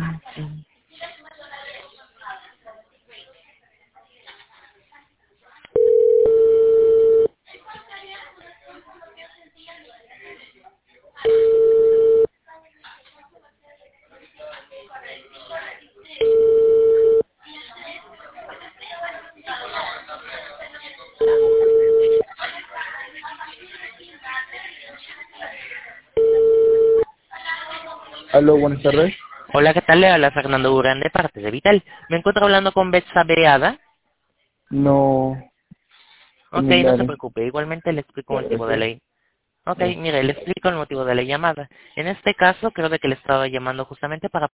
Aló, buenas tardes. Hola, ¿qué tal? Le habla Fernando Durán de parte de Vital. Me encuentro hablando con Betsa Beada. No, Ok, no se familiares. preocupe. Igualmente le explico el motivo de Gracias. la... Ok, Gracias. mire, le explico el motivo de la llamada. En este caso, creo de que le estaba llamando justamente para